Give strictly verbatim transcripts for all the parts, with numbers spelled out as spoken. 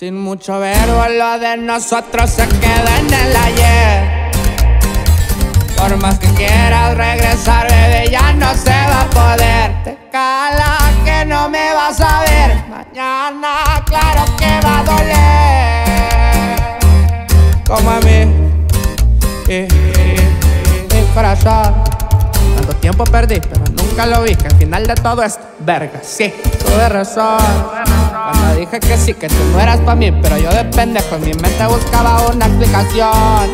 Sin mucho verbo, lo de nosotros se queda en el ayer. Por más que quieras regresar, bebé, ya no se va a poder. Te cala que no me vas a ver mañana, claro que va a doler. Como a mí, eh, eh, mi corazón. Tanto tiempo perdí, pero nunca lo vi, que al final de todo esto, verga, sí, tuve razón. Cuando dije que sí, que tú no eras pa' mí, pero yo de pendejo en mi mente buscaba una explicación.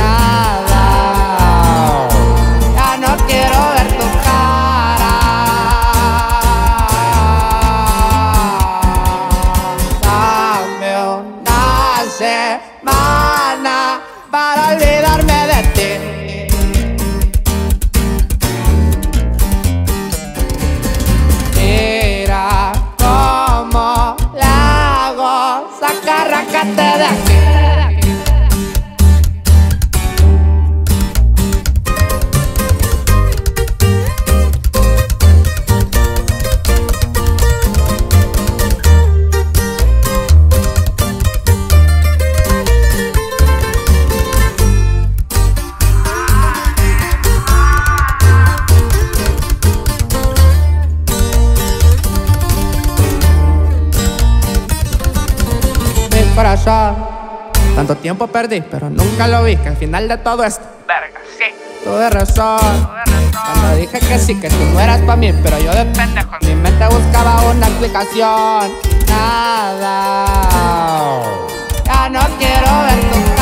Nada, ya no quiero ver tu cara. Dame una semana para olvidarme de ti. Arráncate de aquí. Corazón, tanto tiempo perdí, pero nunca lo vi, que al final de todo esto, verga, sí, tuve razón. Cuando dije que sí, que tú no eras pa' mí, pero yo de pendejo en mi mente buscaba una explicación. Nada, ya no quiero ver tu